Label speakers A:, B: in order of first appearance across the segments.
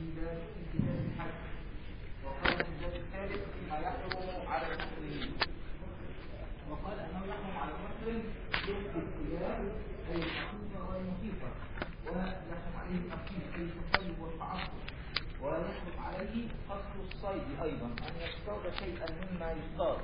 A: في كتاب الحج، وقال في الباب الثالث فيما يحرم على المحرمين، وقال أنه يحرم على المحرم لبس الثياب أي الحقيقة والمخيطة، ويحرم عليه التقييد أي التصيد والتعصب، ويحرم عليه قصد الصيد أيضا أن يصطاد شيئا مما يصطاد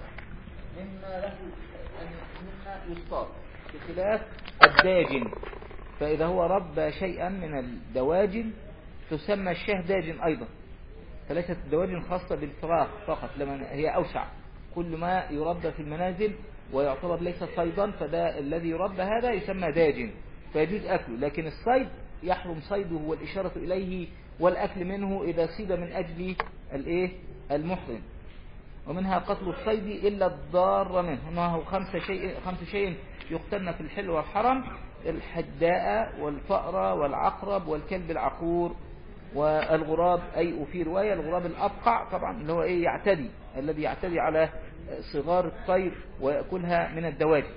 A: مما يصطاد، بخلاف الداجن. فإذا هو ربى شيئا من الدواجن تسمى الشاه داجن أيضا، فليست الدواجن خاصة بالفراخ فقط، لما هي أوسع، كل ما يربى في المنازل ويعتبر ليس صيدا فده الذي يربى هذا يسمى داجن فيجوز أكله، لكن الصيد يحرم صيده والإشارة إليه والأكل منه إذا صيد من أجل المحرم. ومنها قتل الصيد إلا الضار منه، أنه خمس شيء يقتلن في الحل والحرم: الحداء والفأر والعقرب والكلب العقور والغراب، أي وفي رواية الغراب الأبقع طبعا اللي هو يعتدي، الذي يعتدي على صغار الطير ويأكلها من الدواجن.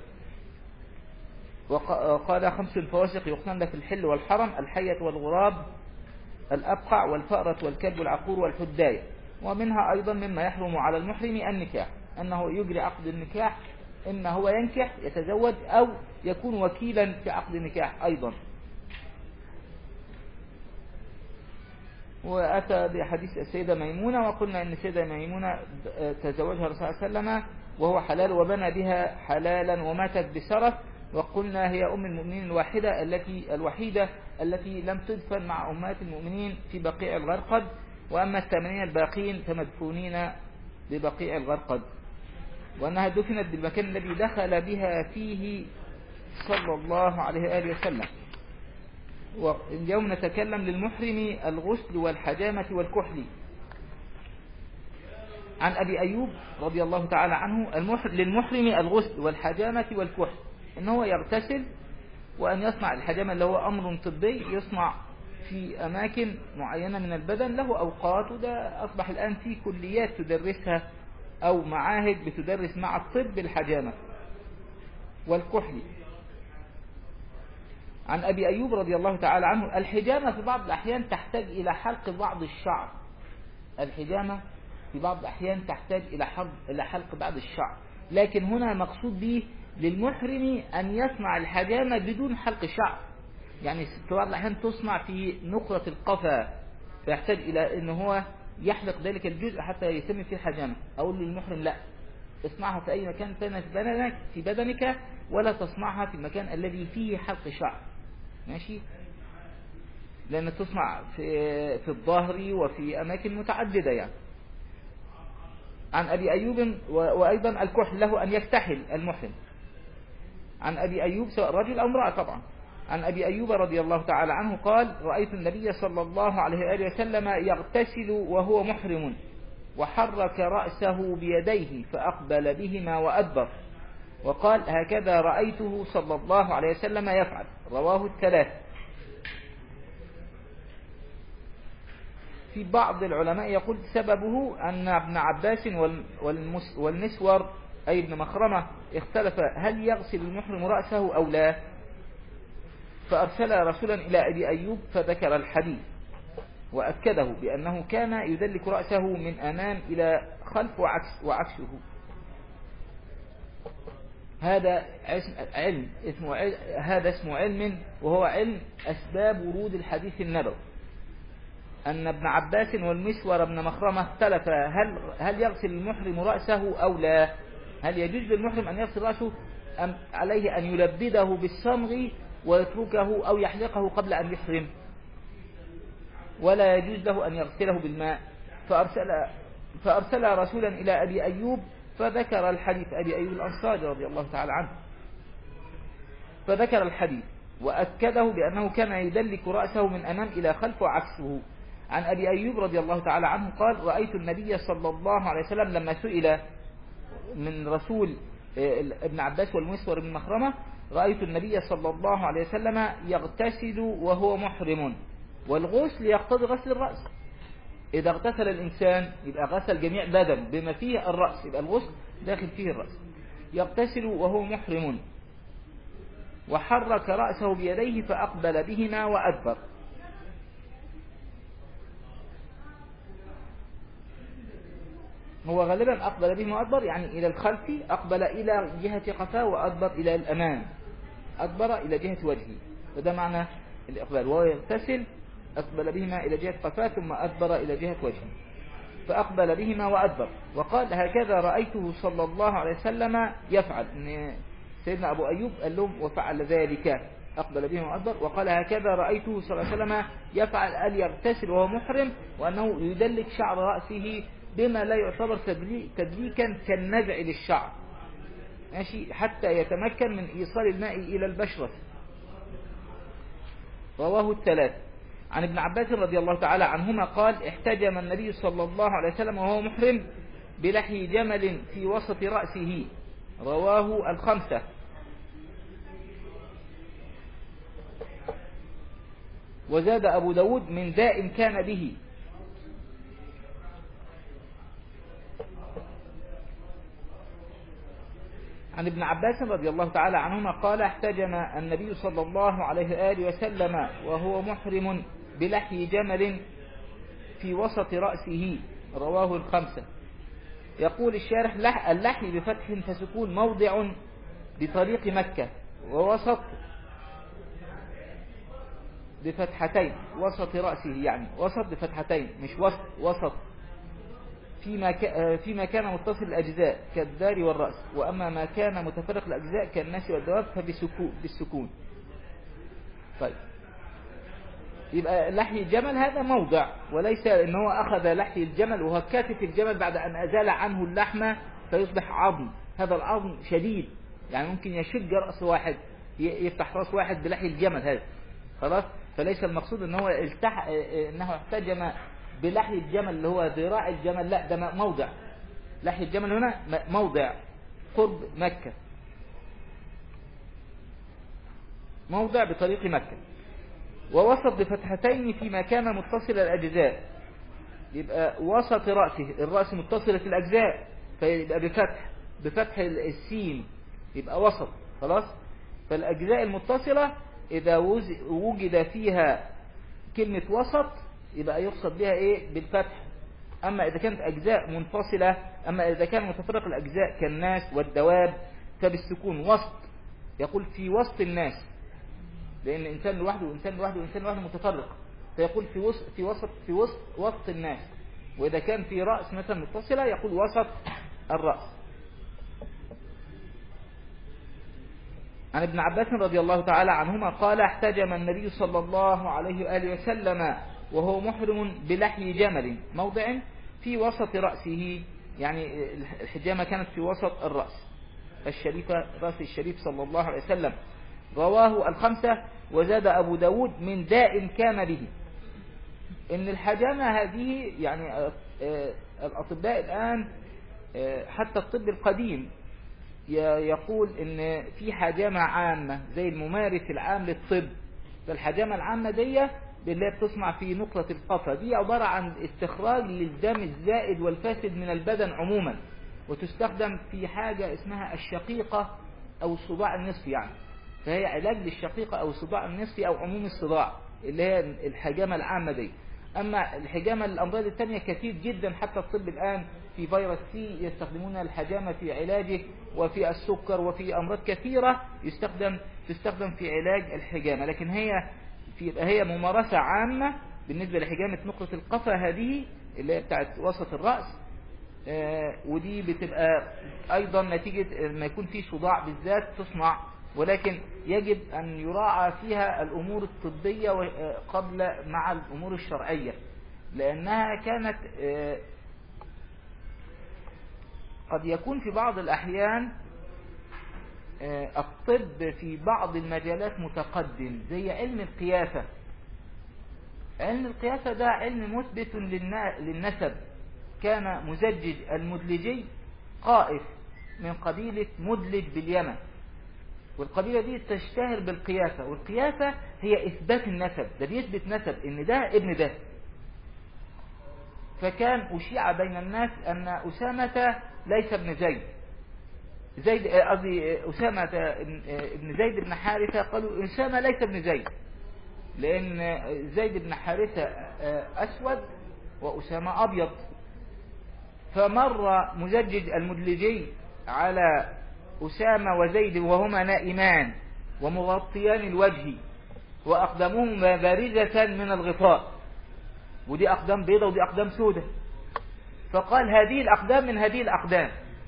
A: وقال 5 فواسق يقتلن في الحل والحرم: الحية والغراب الأبقع والفأرة والكلب العقور والحداية. ومنها أيضا مما يحرم على المحرم النكاح، أنه يجري عقد النكاح، إما هو ينكح يتزوج أو يكون وكيلا في عقد النكاح أيضا. وأتى بحديث السيدة ميمونة، وقلنا أن السيدة ميمونة تزوجها الرسول صلى الله عليه وسلم وهو حلال وبنى بها حلالا وماتت بسرف، وقلنا هي أم المؤمنين الوحيدة التي لم تدفن مع أمهات المؤمنين في بقيع الغرقد، وأما 80 الباقين فمدفونين ببقيع الغرقد، وأنها دفنت بالمكان الذي دخل بها فيه صلى الله عليه وآله وسلم. واليوم نتكلم للمحرم الغسل والحجامة والكحل. عن أبي أيوب رضي الله تعالى عنه: للمحرم الغسل والحجامة والكحل، إنه يغتسل وأن يصنع الحجامة اللي هو أمر طبي يصنع في أماكن معينة من البدن له أوقات، وده أصبح الآن في كليات تدرسها أو معاهد بتدرس مع الطب الحجامة والكحل. عن أبي أيوب رضي الله تعالى عنه: الحجامة في بعض الأحيان تحتاج إلى حلق بعض الشعر، الحجامة في بعض الأحيان تحتاج إلى حلق بعض الشعر، لكن هنا مقصود به للمحرم أن يصنع الحجامة بدون حلق شعر، يعني في بعض الأحيان تصنع في نقرة القفا فيحتاج إلى أن هو يحلق ذلك الجزء حتى يتم فيه الحجامة. أقول للمحرم: لا، اصنعها في أي مكان ثاني في بدنك، ولا تصنعها في المكان الذي فيه حلق شعر، ماشي؟ لأن تصنع في الظهر وفي أماكن متعددة يعني. عن أبي أيوب وأيضا الكحل له أن يكتحل المحرم. عن أبي أيوب سواء رجل أو امرأة طبعا. عن أبي أيوب رضي الله تعالى عنه قال: رأيت النبي صلى الله عليه وآله وسلم يغتسل وهو محرم، وحرك رأسه بيديه فأقبل بهما وأدبر، وقال: هكذا رأيته صلى الله عليه وسلم يفعل. رواه الثلاثة. في بعض العلماء يقول سببه أن ابن عباس والمسور أي ابن مخرمة اختلف هل يغسل المحرم رأسه أو لا، فأرسل رسولا إلى أبي أيوب فذكر الحديث وأكده بأنه كان يدلك رأسه من أمام إلى خلف وعكسه. هذا اسمه علم، وهو علم أسباب ورود الحديث النبوي، أن ابن عباس والمسور بن مخرمة اختلف هل يغسل المحرم رأسه أو لا، هل يجوز للمحرم أن يغسل رأسه أم عليه أن يلبده بالصمغ ويتركه أو يحلقه قبل أن يحرم، ولا يجوز له أن يغسله بالماء. فأرسل رسولا إلى أبي أيوب فذكر الحديث، أبي أيوب الأنصاري رضي الله تعالى عنه، فذكر الحديث وأكده بأنه كان يدلك رأسه من أمام إلى خلف وعكسه. عن أبي أيوب رضي الله تعالى عنه قال: رأيت النبي صلى الله عليه وسلم لما سئل من رسول ابن عباس والمسور بن مخرمة: رأيت النبي صلى الله عليه وسلم يغتسل وهو محرم، والغسل يقتضي غسل الرأس، إذا اغتسل الإنسان يبقى غسل جميع بدن بما فيه الرأس، يبقى الغسل داخل فيه الرأس. يغتسل وهو محرم، وحرك رأسه بيديه فأقبل بهما وأدبر. هو غالبا أقبل بهما وأدبر، يعني إلى الخلف، أقبل إلى جهة قفاه وأدبر إلى الأمام، أدبر إلى جهة وجهه، وده معنى الإقبال. وهو يغتسل أقبل بهما إلى جهة قفاه ثم أدبر إلى جهة وجهه، فأقبل بهما وأدبر. وقال هكذا رأيته صلى الله عليه وسلم يفعل، إن سيدنا أبو أيوب قال لهم وفعل ذلك، أقبل بهما وأدبر. وقال هكذا رأيته صلى الله عليه وسلم يفعل، أن يغتسل وهو محرم، وأنه يدلك شعر رأسه بما لا يعتبر تدليكا كالنزع للشعر، ماشي، حتى يتمكن من إيصال الماء إلى البشرة. رواه الثلاث. عن ابن عباس رضي الله تعالى عنهما قال احتجم النبي صلى الله عليه وسلم وهو محرم بلحي جمل في وسط رأسه. رواه الخمسة. وزاد أبو داود من داء كان به. عن ابن عباس رضي الله تعالى عنهما قال احتجم النبي صلى الله عليه وآله وسلم وهو محرم بلحي جمل في وسط رأسه. رواه الخمسة. يقول الشارح اللحي بفتح فسكون موضع بطريق مكة، ووسط بفتحتين، وسط رأسه يعني وسط بفتحتين مش وسط فيما كان متصل الأجزاء كالدار والرأس، وأما ما كان متفرق الأجزاء كالناس والدواب فبالسكون. طيب، يبقى لحي الجمل هذا موضع، وليس ان هو أخذ لحي الجمل وهو كاتف الجمل بعد أن أزال عنه اللحمة فيصبح عظم. هذا العظم شديد، يعني ممكن يشج رأس واحد، يفتح رأس واحد بلحي الجمل هذا، خلاص. فليس المقصود ان هو انه احتجم بلحي الجمل اللي هو ذراع الجمل، لا، ده موضع. لحي الجمل هنا موضع قرب مكة، موضع بطريق مكة. ووسط بفتحتين فيما كان متصل الأجزاء، يبقى وسط رأسه، الرأس متصلة الأجزاء فيبقى بفتح السين، يبقى وسط، خلاص. فالأجزاء المتصلة إذا وجد فيها كلمة وسط يبقى يقصد بها إيه؟ بالفتح. أما إذا كانت أجزاء منفصلة، أما إذا كان متفرق الأجزاء كالناس والدواب فبالسكون. وسط، يقول في وسط الناس، لأن إنسان لوحده وإنسان لوحده وإنسان لوحده متفرق، فيقول في وسط الناس. وإذا كان في رأس مثلا متصلة يقول وسط الرأس. عن ابن عباس رضي الله تعالى عنهما قال احتجم النبي صلى الله عليه وآله وسلم وهو محرم بلحي جمل موضع في وسط رأسه، يعني الحجامة كانت في وسط الرأس الشريفة، رأس الشريف صلى الله عليه وسلم. رواه الخمسة. وزاد أبو داود من داء كان به. إن الحجامة هذه يعني الأطباء الآن حتى الطب القديم يقول إن في حجامة عامة زي الممارس العام للطب. فالحجامة العامة دي اللي بتصنع في نقطة القفا دي عبارة عن استخراج للدم الزائد والفاسد من البدن عموما، وتستخدم في حاجة اسمها الشقيقة أو الصداع النصفي يعني. فهي علاج للشقيقة أو الصداع النصفي أو عموم الصداع اللي هي الحجامة العامة دي. أما الحجامة للأمراض التانية كثير جدا، حتى الطب الآن في فيروس سي يستخدمون الحجامة في علاجه، وفي السكر وفي أمراض كثيرة تستخدم في علاج الحجامة. لكن هي ممارسة عامة بالنسبة لحجامة نقطة القفا هذه اللي هي بتاعت وسط الرأس. ودي بتبقى أيضا نتيجة ما يكون في صداع بالذات تصنع، ولكن يجب أن يراعى فيها الأمور الطبية قبل مع الأمور الشرعية، لأنها كانت قد يكون في بعض الأحيان الطب في بعض المجالات متقدم زي علم القياسة. علم القياسة ده علم مثبت للنسب. كان مزجج المدلجي قائف من قبيلة مدلج باليمن، والقبيلة دي تشتهر بالقياسة، والقياسة هي إثبات النسب، ده بيثبت نسب إن ده ابن ده. فكان أشيع بين الناس أن أسامة ليس ابن أسامة ابن زيد بن حارثة، قالوا أسامة ليس ابن زيد، لأن زيد بن حارثة أسود وأسامة أبيض. فمر مزجج المدلجي على أسامة وزيد وهما نائمان ومغطيان الوجه وأقدامهما بارزة من الغطاء، ودي أقدام بيضة ودي أقدام سودة، فقال هذه الأقدام من هذه الأقدام،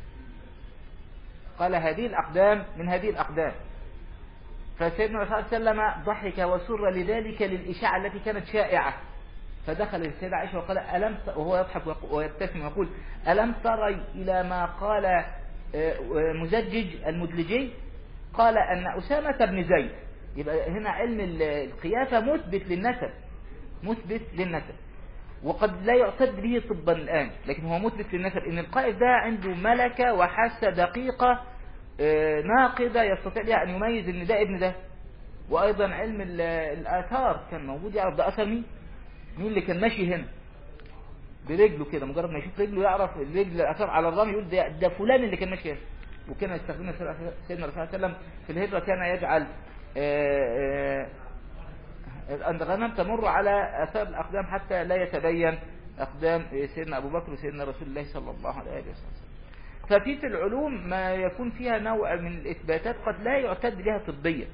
A: قال هذه الأقدام من هذه الأقدام. فسيدنا الرسول صلى الله عليه وسلم ضحك وسر لذلك للإشاعة التي كانت شائعة، فدخل السيدة عائشة وقال وهو يضحك ويبتسم ويقول ألم تري إلى ما قال مزجج المدلجي؟ قال أن أسامة بن زيد. يبقى هنا علم القيافة مثبت للنسب، مثبت للنسب، وقد لا يعتد به طبا الآن، لكن هو مثبت للنسب إن القائف ده عنده ملكة وحاسة دقيقة ناقدة يستطيع بها أن يميز إن ده ابن ده. وأيضا علم الآثار كان موجود، يعرف ده أثر مين اللي كان ماشي هنا برجله كده، مجرد ما يشوف رجله يعرف الرجل الأثر على الرمي يقول ده فلان اللي كان ماشي هنا. وكان يستخدمها سيدنا الرسول صلى الله عليه وسلم في الهجرة، كان يجعل الغنم تمر على أثار الأقدام حتى لا يتبين أقدام سيدنا أبو بكر وسيدنا رسول الله صلى الله عليه وسلم. ففي العلوم ما يكون فيها نوع من الإثباتات قد لا يعتد بها طبيا،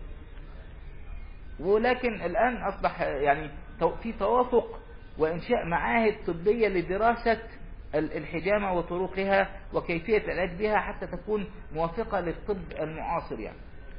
A: ولكن الآن أصبح يعني في توافق وإنشاء معاهد طبية لدراسة الحجامة وطرقها وكيفية العلاج بها حتى تكون موافقة للطب المعاصر. يعني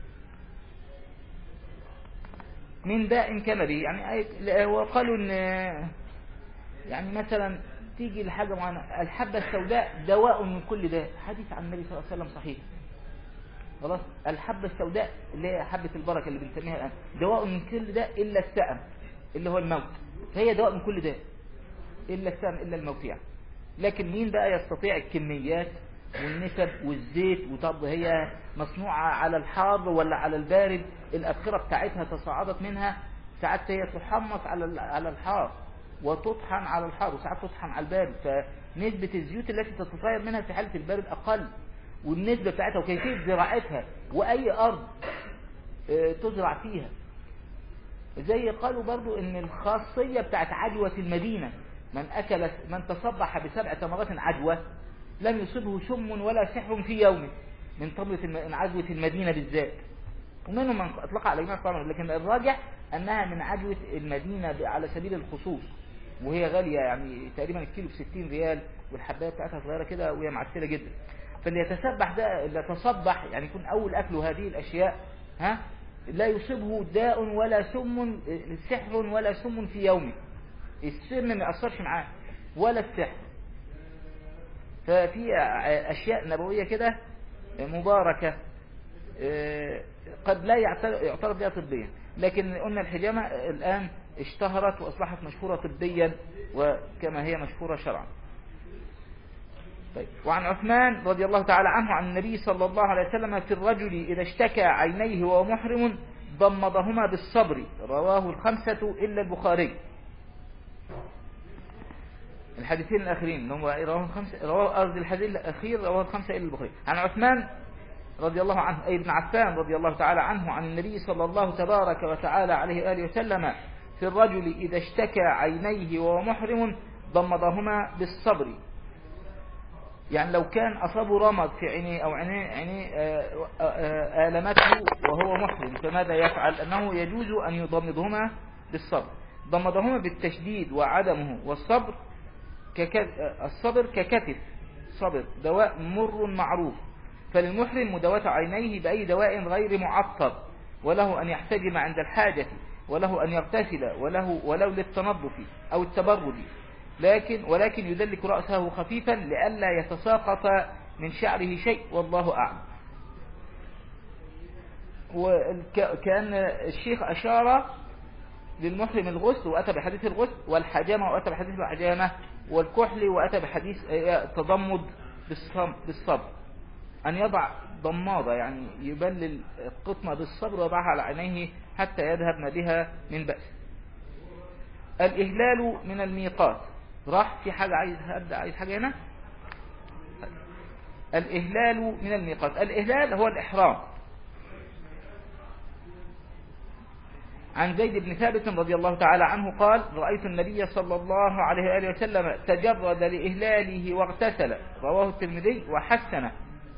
A: من داء كان به، يعني وقالوا ان يعني مثلا تيجي لحاجة معينة، الحبة السوداء دواء من كل داء، حديث عن النبي صلى الله عليه وسلم صحيح. خلاص، الحبة السوداء اللي هي حبة البركة اللي بنسميها الآن دواء من كل داء إلا السأم اللي هو الموت، فهي دواء من كل داء إلا السأم إلا الموت يعني. لكن مين بقى يستطيع الكميات والنسب والزيت، وطب هي مصنوعة على الحار ولا على البارد، الأبخرة بتاعتها تصاعدت منها، ساعات هي تحمص على الحار وتطحن على الحار وساعات تطحن على البارد، فنسبة الزيوت التي تتطير منها في حالة البارد أقل، والنسبة بتاعتها وكيفية زراعتها وأي أرض تزرع فيها. زي قالوا برضو ان الخاصية بتاعت عجوة المدينة، من تصبح ب7 تمرات عجوة لم يصبه سم ولا سحر في يومه، من طبلة عجوة المدينة بالذات، ومنهم من اطلق على جميع الطعام، لكن الراجح انها من عجوة المدينة على سبيل الخصوص، وهي غالية يعني تقريبا الكيلو ب60 ريال، والحباية بتاعتها صغيرة كده وهي معسلة جدا. فاللي يتسبح ده اللي يتصبح يعني يكون اول اكله هذه الاشياء لا يصيبه داء ولا سم، سحر ولا سم في يومه، السم ما يأثرش معاه ولا السحر. ففي أشياء نبوية كده مباركة قد لا يعترف بها طبيا، لكن قلنا الحجامة الآن اشتهرت وأصبحت مشهورة طبيا وكما هي مشهورة شرعا. طيب. وعن عثمان رضي الله تعالى عنه عن النبي صلى الله عليه وسلم في الرجل إذا اشتكى عينيه وهو محرم ضمضهما بالصبر، رواه 5 إلا البخاري. الحديثين الأخيرين هم رواه الحديث الأخير رواه 5 إلا البخاري. عن عثمان رضي الله عنه أي ابن عفان رضي الله تعالى عنه عن النبي صلى الله تبارك وتعالى عليه وآله وسلم في الرجل إذا اشتكى عينيه وهو محرم ضمضهما بالصبر، يعني لو كان أصابه رمض في عينيه أو عينيه آلمته وهو محرم فماذا يفعل؟ أنه يجوز أن يضمضهما بالصبر. ضمضهما بالتشديد وعدمه، والصبر الصبر ككتف صبر دواء مر معروف، فللمحرم مداواة عينيه بأي دواء غير معطر، وله أن يحتجم عند الحاجة، وله أن يغتسل، ولو للتنظف أو التبرد، ولكن يدلك رأسه خفيفا لئلا يتساقط من شعره شيء، والله أعلم. وكان الشيخ أشار للمحرم الغسل وأتى بحديث الغسل، والحجامة وأتى بحديث الحجامة، والكحل وأتى بحديث التضمد بالصبر، أن يضع ضماضة يعني يبلل القطمة بالصبر ويضعها على عينيه حتى يذهب ما بها من بأس. الإهلال من الميقات، راح في حاجة عايز حاجة هنا. الإهلال من الميقات، الإهلال هو الإحرام، عن زيد بن ثابت رضي الله تعالى عنه قال رأيت النبي صلى الله عليه وآله وسلم تجرد لإهلاله واغتسل، رواه الترمذي وحسنه.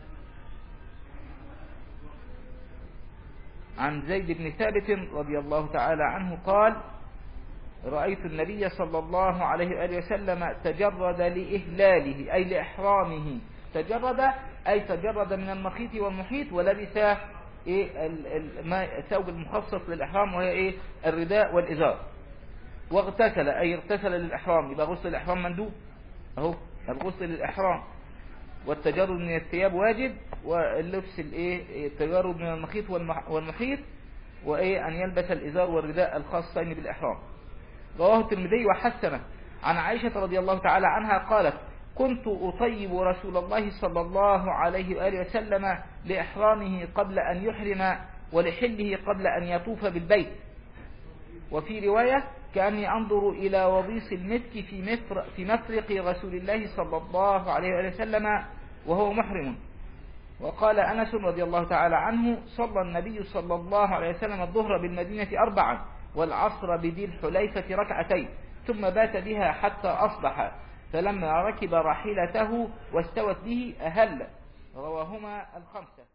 A: عن زيد بن ثابت رضي الله تعالى عنه قال رأيت النبي صلى الله عليه وآله وسلم تجرد لإهلاله أي لإحرامه، تجرد أي تجرد من المخيط والمحيط، ولبس الثوب المخصص للإحرام وهي الرداء والإزار. واغتسل أي اغتسل للإحرام، يبقى غسل الإحرام مندوب أهو، الغسل للإحرام، والتجرد من الثياب واجب، واللبس التجرد من المخيط والمحيط، أن يلبس الإزار والرداء الخاصين بالإحرام. رواه الترمذي وحسنه. عن عائشة رضي الله تعالى عنها قالت كنت أطيب رسول الله صلى الله عليه وآله وسلم لإحرامه قبل أن يحرم ولحله قبل أن يطوف بالبيت. وفي رواية كأني أنظر إلى وضيص المسك في مفرق رسول الله صلى الله عليه وآله وسلم وهو محرم. وقال أنس رضي الله تعالى عنه صلى النبي صلى الله عليه وسلم الظهر بالمدينة 4 والعصر بذي الحليفة 2 ثم بات بها حتى أصبح، فلما ركب راحلته واستوت به أهل. رواهما الخمسة.